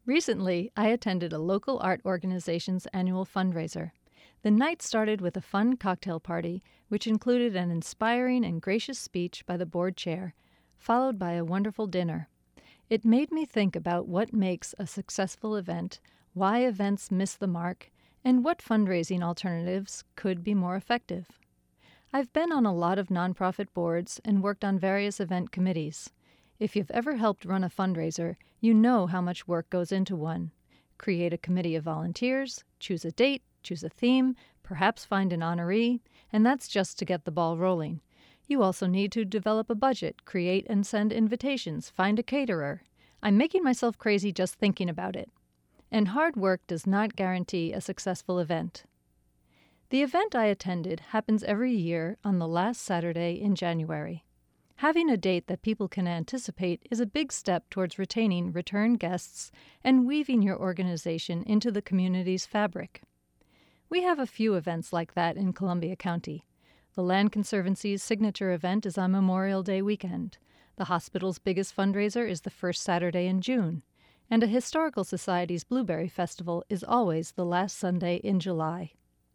Recently, I attended a local art organization's annual fundraiser. The night started with a fun cocktail party, which included an inspiring and gracious speech by the board chair, followed by a wonderful dinner. It made me think about what makes a successful event, why events miss the mark, and what fundraising alternatives could be more effective. I've been on a lot of nonprofit boards and worked on various event committees. If you've ever helped run a fundraiser, you know how much work goes into one. Create a committee of volunteers, choose a date, choose a theme, perhaps find an honoree, and that's just to get the ball rolling. You also need to develop a budget, create and send invitations, find a caterer. I'm making myself crazy just thinking about it. And hard work does not guarantee a successful event. The event I attended happens every year on the last Saturday in January. Having a date that people can anticipate is a big step towards retaining return guests and weaving your organization into the community's fabric. We have a few events like that in Columbia County. The Land Conservancy's signature event is on Memorial Day weekend. The hospital's biggest fundraiser is the first Saturday in June. And a Historical Society's Blueberry Festival is always the last Sunday in July.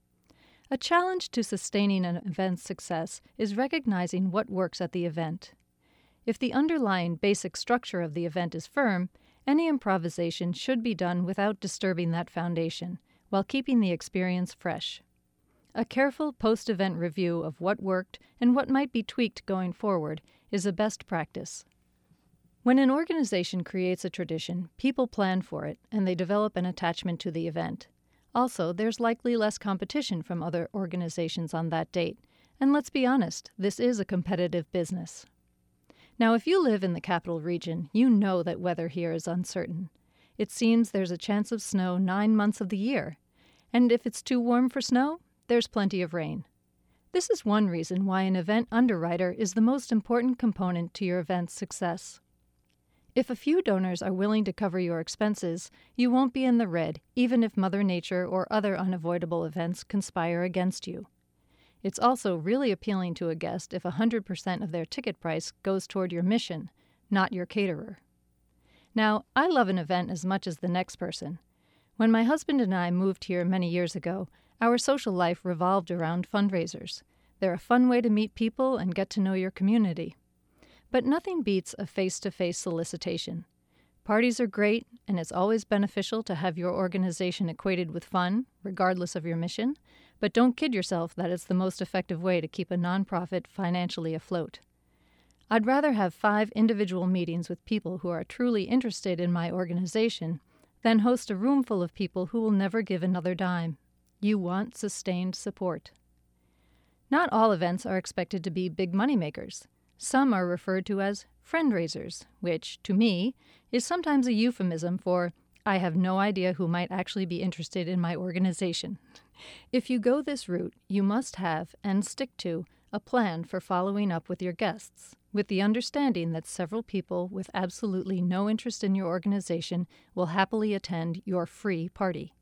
A challenge to sustaining an event's success is recognizing what works at the event. If the underlying basic structure of the event is firm, any improvisation should be done without disturbing that foundation, while keeping the experience fresh. A careful post-event review of what worked and what might be tweaked going forward is a best practice. When an organization creates a tradition, people plan for it, and they develop an attachment to the event. Also, there's likely less competition from other organizations on that date. And let's be honest, this is a competitive business. Now, if you live in the Capital Region, you know that weather here is uncertain. It seems there's a chance of snow 9 months of the year. And if it's too warm for snow, there's plenty of rain. This is one reason why an event underwriter is the most important component to your event's success. If a few donors are willing to cover your expenses, you won't be in the red, even if Mother Nature or other unavoidable events conspire against you. It's also really appealing to a guest if 100% of their ticket price goes toward your mission, not your caterer. Now, I love an event as much as the next person. When my husband and I moved here many years ago, our social life revolved around fundraisers. They're a fun way to meet people and get to know your community. But nothing beats a face-to-face solicitation. Parties are great, and it's always beneficial to have your organization equated with fun, regardless of your mission, but don't kid yourself that it's the most effective way to keep a nonprofit financially afloat. I'd rather have 5 individual meetings with people who are truly interested in my organization than host a room full of people who will never give another dime. You want sustained support. Not all events are expected to be big moneymakers. Some are referred to as friend-raisers, which, to me, is sometimes a euphemism for, I have no idea who might actually be interested in my organization. If you go this route, you must have, and stick to, a plan for following up with your guests, with the understanding that several people with absolutely no interest in your organization will happily attend your free party.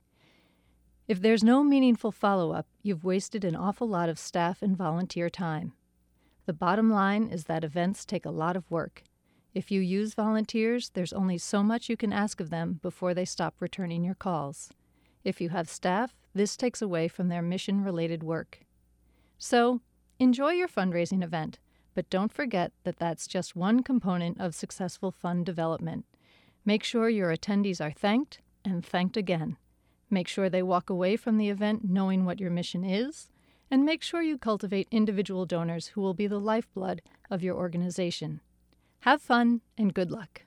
If there's no meaningful follow-up, you've wasted an awful lot of staff and volunteer time. The bottom line is that events take a lot of work. If you use volunteers, there's only so much you can ask of them before they stop returning your calls. If you have staff, this takes away from their mission-related work. So, enjoy your fundraising event, but don't forget that that's just one component of successful fund development. Make sure your attendees are thanked and thanked again. Make sure they walk away from the event knowing what your mission is, and make sure you cultivate individual donors who will be the lifeblood of your organization. Have fun and good luck.